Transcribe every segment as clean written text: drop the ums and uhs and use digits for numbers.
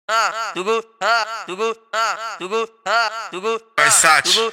Versace.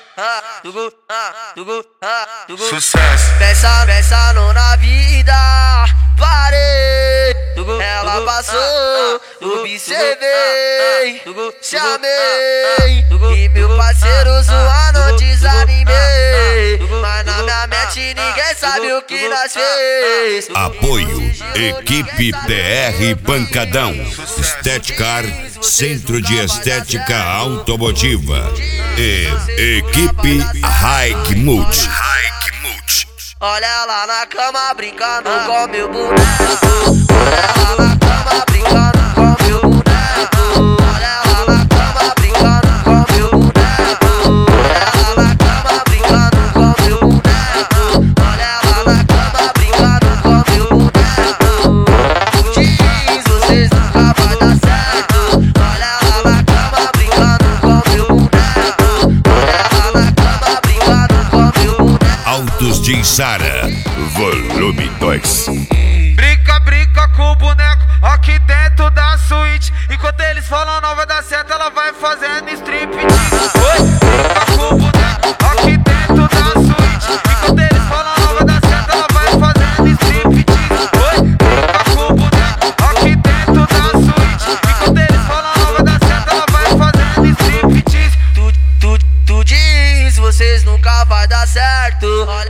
Sucesso. Pensando na vida, parei. Ela passou, observei, chamei. E meu parceiro zoando, desanimei. Mas na minha mente ninguém sabe o que nós fez. Apoio Equipe TR Pancadão, Estética, Centro de Estética Automotiva e Equipe Hike Multi. Olha ela na cama brincando com meu boneco. Olha ela na cama brincando com meu boneco. Olha ela na cama brincando com meu boneco. Olha ela na cama brincando com meu boneco. Olha ela na cama brincando com meu boneco. Diz, vocês nunca vai dar certo. Olha ela na cama brincando com meu boneco. Olha ela na cama brincando com meu boneco. Autos de Sara, volume 2. Brinca com o boneco aqui dentro da suíte. Enquanto eles falam não vai dar certo, ela vai fazendo striptease. Brinca com o boneco aqui dentro da suíte. Enquanto eles falam não vai dar certo, ela vai fazendo striptease. Brinca com o boneco aqui dentro da suíte. Enquanto eles falam não vai dar certo, ela vai fazendo striptease. Tu diz, vocês nunca vai dar certo.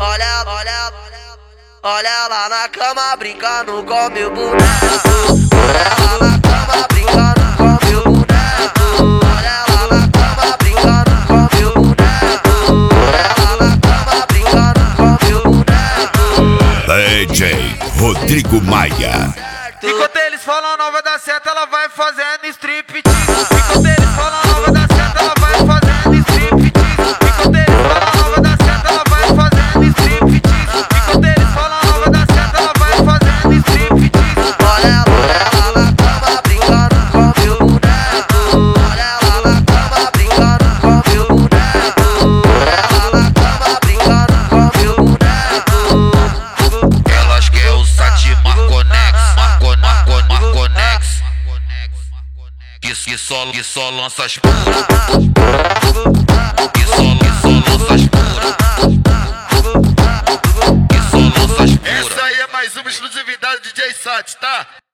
Olha ela na cama brincando com meu boneco. Olha ela na cama brincando com meu boneco. Olha ela na cama brincando com meu boneco. Olha ela na cama brincando com meu boneco. DJ Rodrigo Maia. Enquanto eles falam não vai dar certo, ela vai fazendo striptease. Enquanto eles falam não vai dar certo, ela vai fazendo striptease. Enquanto eles falam não vai dar certo, ela vai fazendo striptease. Enquanto eles falam não vai dar certo, ela vai fazendo striptease. Olha ela na cama brincando com meu boneco. Olha ela na cama brincando com meu boneco. Olha ela na cama brincando com meu boneco. Elas querem o Sati Marconex. Que só lança as puras. Que só lança as puras. Que só lança as puras. Essa aí é mais uma exclusividade do DJ Sati, tá?